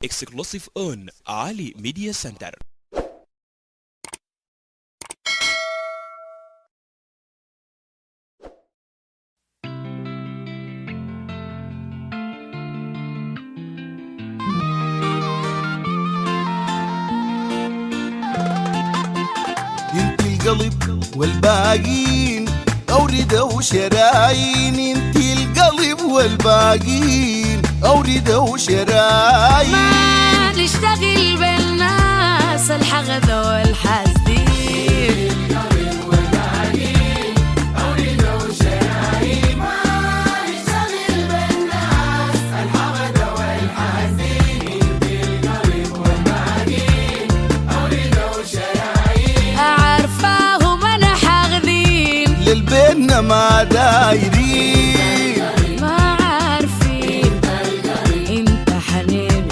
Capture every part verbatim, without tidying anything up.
Exclusive on Ali Media Center. انت القلب والباقين أوردة وشرايين، انت القلب والباقين أوردة وشرايين. ما نشتغل بالناس الحقدة والحاسدين، القلب والباقين أوردة وشرايين. ما نشتغل بالناس الحقدة والحاسدين، انت القلب والباقين أوردة وشرايين. أعرفاهم أنا حاقدين للبينا ما دايرين، ما عارفين انت حنين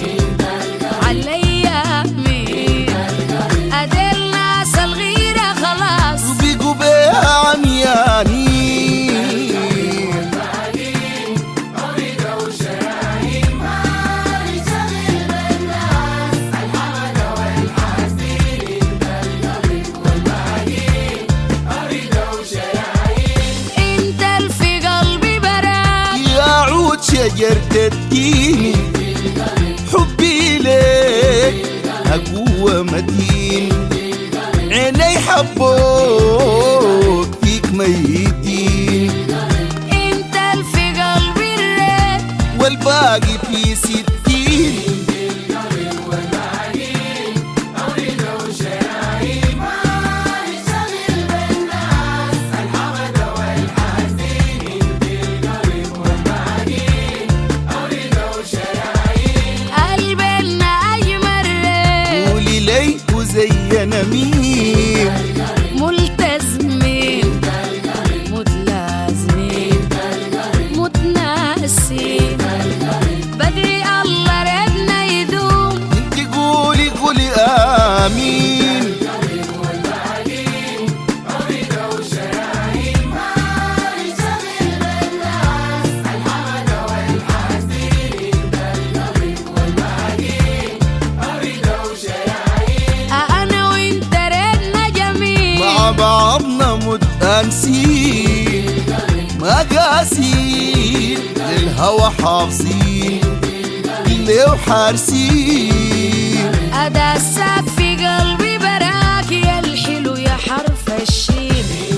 عليا مين. أدي الناس الغيرة خلاص وبيقوا بيها عميانين. انت الفي قلبي براك يا عود شجرة التين، حبي لك أقوى متين. عيني حبوك فيك ميتين، انت الفي قلبي الريت والباقي في ستين. قلبنا أجمل ريت قولي لي وزينا مين، ملتزمين متلازمين متناسين. بدري الله ربنا يدوم، انت قولي قولي آمين. أنا وإنت ربنا جميل، مع بعضنا متأنسين، ما قاسين للهوى حافظين، اللي وحارسين. أداسك في قلبي براك يا الحلو يا حرف الشين.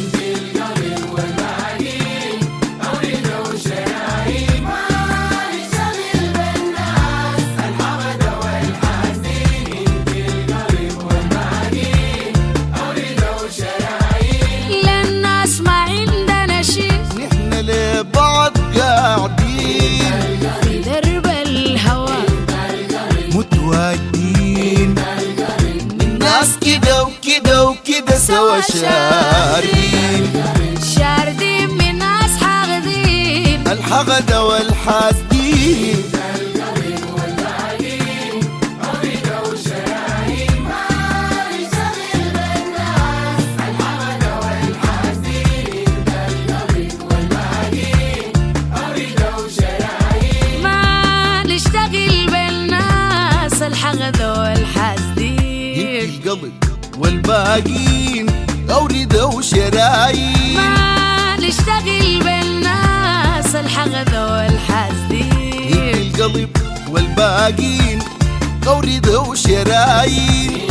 للناس ما عندنا شي، نحن لبعض قاعدين في درب الهوى متواجدين. ناس كده وكده وكده سوا شارين، شاردين من ناس حاقدين. الحقدة والحاسدين. ما نشتغل بالناس الحقدة والحاسدين، انت القلب والباقين أوردة وشرايين. ما نشتغل بالناس الحقدة انت والحاسدين. القلب والباقين أوردة وشرايين.